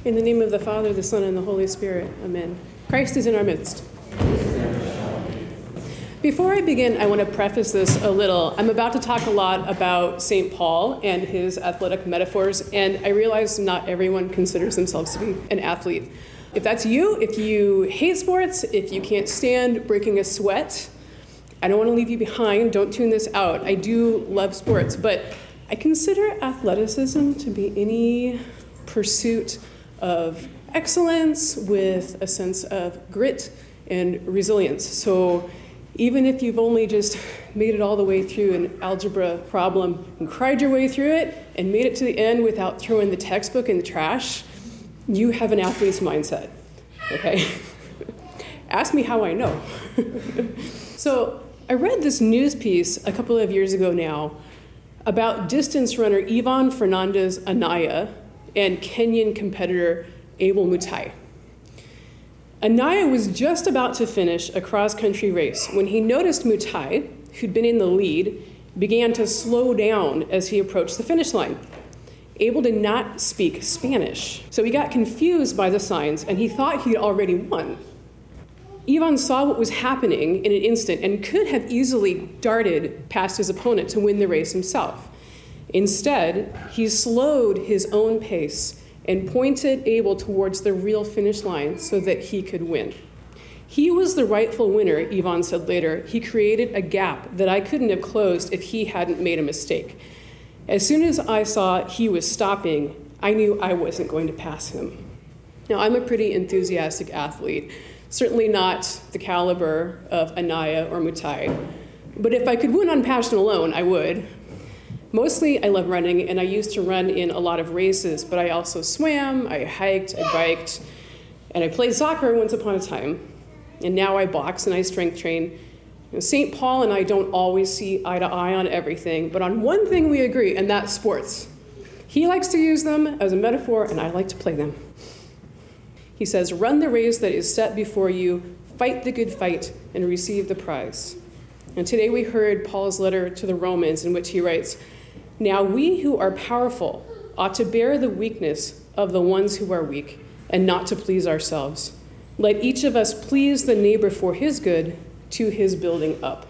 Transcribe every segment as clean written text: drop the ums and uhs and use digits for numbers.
In the name of the Father, the Son, and the Holy Spirit. Amen. Christ is in our midst. Before I begin, I want to preface this a little. I'm about to talk a lot about St. Paul and his athletic metaphors, and I realize not everyone considers themselves to be an athlete. If that's you, if you hate sports, if you can't stand breaking a sweat, I don't want to leave you behind. Don't tune this out. I do love sports, but I consider athleticism to be any pursuit of excellence with a sense of grit and resilience. So even if you've only just made it all the way through an algebra problem and cried your way through it and made it to the end without throwing the textbook in the trash, you have an athlete's mindset, okay? Ask me how I know. So I read this news piece a couple of years ago now about distance runner Ivan Fernandez Anaya and Kenyan competitor Abel Mutai. Anaya was just about to finish a cross-country race when he noticed Mutai, who'd been in the lead, began to slow down as he approached the finish line. Abel did not speak Spanish, so he got confused by the signs and he thought he'd already won. Ivan saw what was happening in an instant and could have easily darted past his opponent to win the race himself. Instead, he slowed his own pace and pointed Abel towards the real finish line so that he could win. He was the rightful winner, Ivan said later. He created a gap that I couldn't have closed if he hadn't made a mistake. As soon as I saw he was stopping, I knew I wasn't going to pass him. Now, I'm a pretty enthusiastic athlete, certainly not the caliber of Anaya or Mutai, but if I could win on passion alone, I would. Mostly I love running, and I used to run in a lot of races, but I also swam, I hiked, I biked, and I played soccer once upon a time. And now I box and I strength train. St. Paul and I don't always see eye to eye on everything, but on one thing we agree, and that's sports. He likes to use them as a metaphor, and I like to play them. He says, "Run the race that is set before you, fight the good fight, and receive the prize." And today we heard Paul's letter to the Romans, in which he writes, "Now we who are powerful ought to bear the weakness of the ones who are weak, and not to please ourselves. Let each of us please the neighbor for his good, to his building up."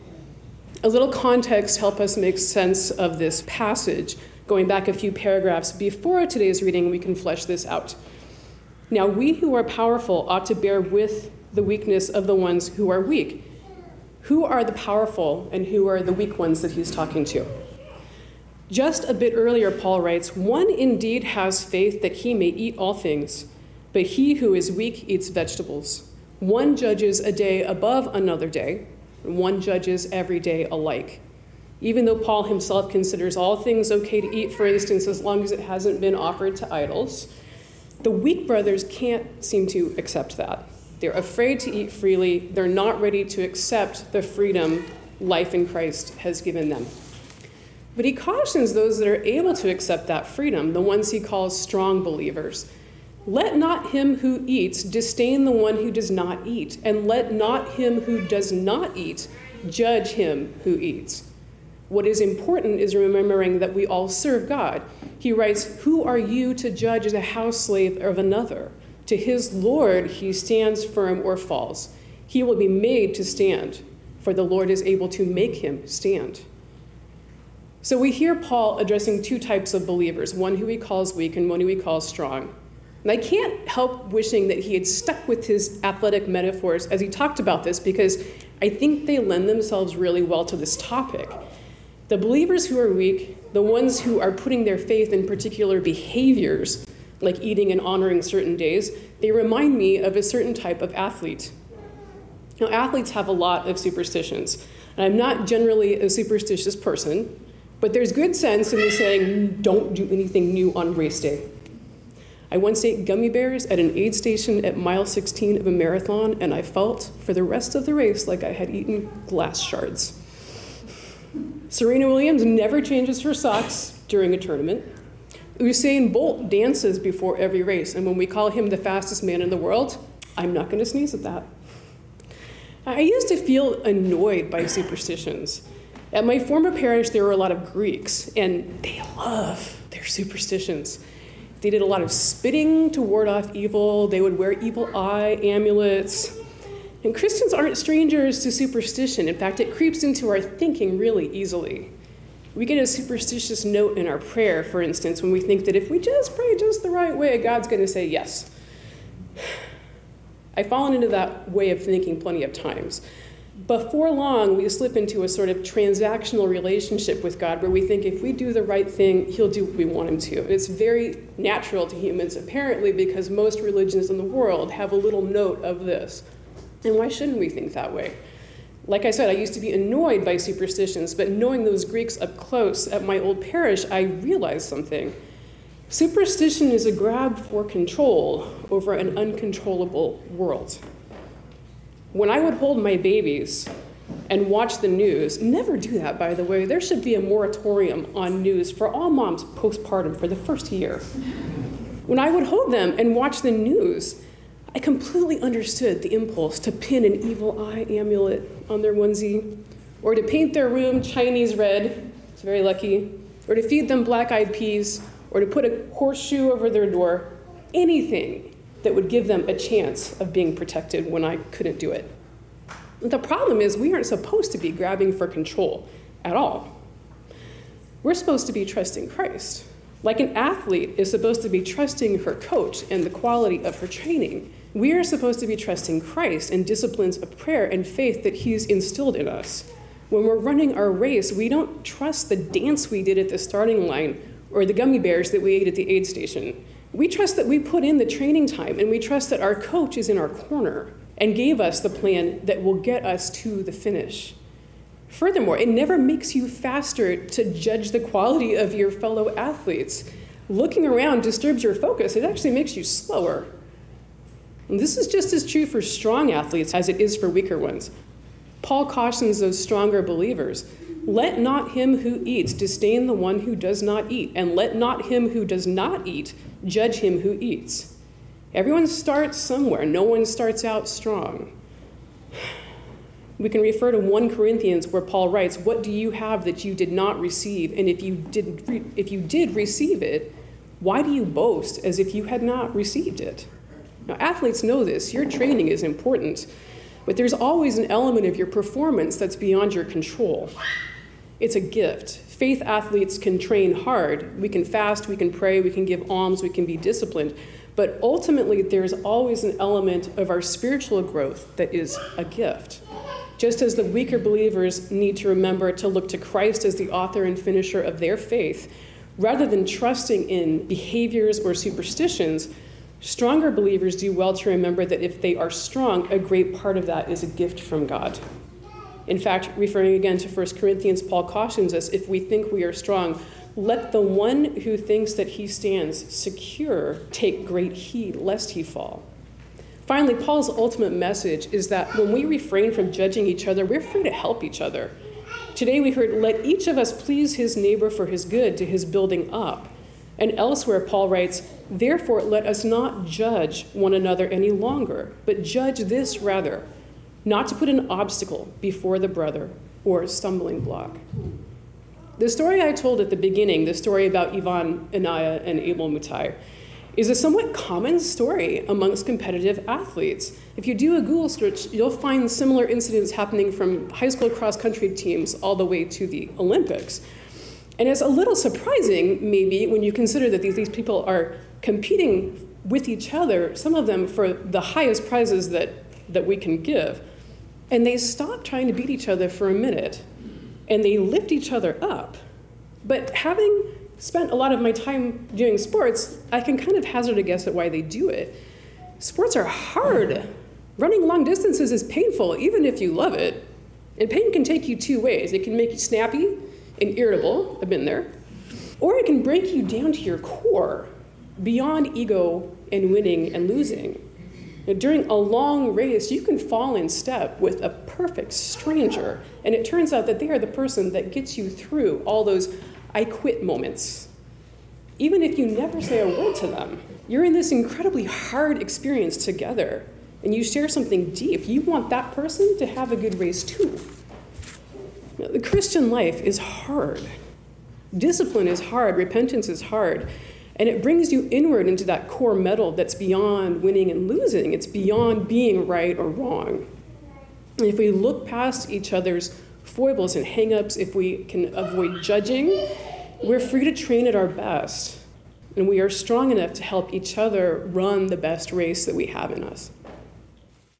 A little context help us make sense of this passage. Going back a few paragraphs before today's reading, we can flesh this out. Now we who are powerful ought to bear with the weakness of the ones who are weak. Who are the powerful and who are the weak ones that he's talking to? Just a bit earlier, Paul writes, "One indeed has faith that he may eat all things, but he who is weak eats vegetables. One judges a day above another day, and one judges every day alike." Even though Paul himself considers all things okay to eat, for instance, as long as it hasn't been offered to idols, the weak brothers can't seem to accept that. They're afraid to eat freely. They're not ready to accept the freedom life in Christ has given them. But he cautions those that are able to accept that freedom, the ones he calls strong believers. "Let not him who eats disdain the one who does not eat, and let not him who does not eat judge him who eats." What is important is remembering that we all serve God. He writes, "Who are you to judge the house slave of another? To his Lord he stands firm or falls. He will be made to stand, for the Lord is able to make him stand." So we hear Paul addressing two types of believers, one who he calls weak and one who he calls strong. And I can't help wishing that he had stuck with his athletic metaphors as he talked about this, because I think they lend themselves really well to this topic. The believers who are weak, the ones who are putting their faith in particular behaviors, like eating and honoring certain days, they remind me of a certain type of athlete. Now, athletes have a lot of superstitions, and I'm not generally a superstitious person, but there's good sense in the saying, don't do anything new on race day. I once ate gummy bears at an aid station at mile 16 of a marathon, and I felt for the rest of the race like I had eaten glass shards. Serena Williams never changes her socks during a tournament. Usain Bolt dances before every race, and when we call him the fastest man in the world, I'm not going to sneeze at that. I used to feel annoyed by superstitions. At my former parish, there were a lot of Greeks, and they love their superstitions. They did a lot of spitting to ward off evil. They would wear evil eye amulets. And Christians aren't strangers to superstition. In fact, it creeps into our thinking really easily. We get a superstitious note in our prayer, for instance, when we think that if we just pray just the right way, God's going to say yes. I've fallen into that way of thinking plenty of times. Before long, we slip into a sort of transactional relationship with God where we think if we do the right thing, he'll do what we want him to. And it's very natural to humans, apparently, because most religions in the world have a little note of this. And why shouldn't we think that way? Like I said, I used to be annoyed by superstitions, but knowing those Greeks up close at my old parish, I realized something. Superstition is a grab for control over an uncontrollable world. When I would hold my babies and watch the news, never do that, by the way. There should be a moratorium on news for all moms postpartum for the first year. When I would hold them and watch the news, I completely understood the impulse to pin an evil eye amulet on their onesie, or to paint their room Chinese red, it's very lucky, or to feed them black-eyed peas, or to put a horseshoe over their door, anything that would give them a chance of being protected when I couldn't do it. The problem is we aren't supposed to be grabbing for control at all. We're supposed to be trusting Christ. Like an athlete is supposed to be trusting her coach and the quality of her training. We are supposed to be trusting Christ and disciplines of prayer and faith that he's instilled in us. When we're running our race, we don't trust the dance we did at the starting line or the gummy bears that we ate at the aid station. We trust that we put in the training time, and we trust that our coach is in our corner and gave us the plan that will get us to the finish. Furthermore, it never makes you faster to judge the quality of your fellow athletes. Looking around disturbs your focus. It actually makes you slower. And this is just as true for strong athletes as it is for weaker ones. Paul cautions those stronger believers, "Let not him who eats disdain the one who does not eat, and let not him who does not eat judge him who eats." Everyone starts somewhere. No one starts out strong. We can refer to 1 Corinthians where Paul writes, "What do you have that you did not receive? And if you did receive it, why do you boast as if you had not received it?" Now, athletes know this. Your training is important, but there's always an element of your performance that's beyond your control. It's a gift. Faith athletes can train hard. We can fast, we can pray, we can give alms, we can be disciplined. But ultimately, there's always an element of our spiritual growth that is a gift. Just as the weaker believers need to remember to look to Christ as the author and finisher of their faith, rather than trusting in behaviors or superstitions, stronger believers do well to remember that if they are strong, a great part of that is a gift from God. In fact, referring again to 1 Corinthians, Paul cautions us, if we think we are strong, let the one who thinks that he stands secure take great heed lest he fall. Finally, Paul's ultimate message is that when we refrain from judging each other, we're free to help each other. Today we heard, "Let each of us please his neighbor for his good, to his building up." And elsewhere, Paul writes, "Therefore, let us not judge one another any longer, but judge this rather, not to put an obstacle before the brother or a stumbling block." The story I told at the beginning, the story about Ivan Anaya and Abel Mutai, is a somewhat common story amongst competitive athletes. If you do a Google search, you'll find similar incidents happening from high school cross-country teams all the way to the Olympics. And it's a little surprising, maybe, when you consider that these people are competing with each other, some of them for the highest prizes that we can give. And they stop trying to beat each other for a minute, and they lift each other up. But having spent a lot of my time doing sports, I can kind of hazard a guess at why they do it. Sports are hard. Running long distances is painful, even if you love it. And pain can take you two ways. It can make you snappy and irritable, I've been there, or it can break you down to your core, beyond ego and winning and losing. Now, during a long race, you can fall in step with a perfect stranger, and it turns out that they are the person that gets you through all those "I quit" moments. Even if you never say a word to them, you're in this incredibly hard experience together, and you share something deep. You want that person to have a good race too. Now, the Christian life is hard. Discipline is hard. Repentance is hard. And it brings you inward into that core metal that's beyond winning and losing. It's beyond being right or wrong. And if we look past each other's foibles and hang-ups, if we can avoid judging, we're free to train at our best. And we are strong enough to help each other run the best race that we have in us.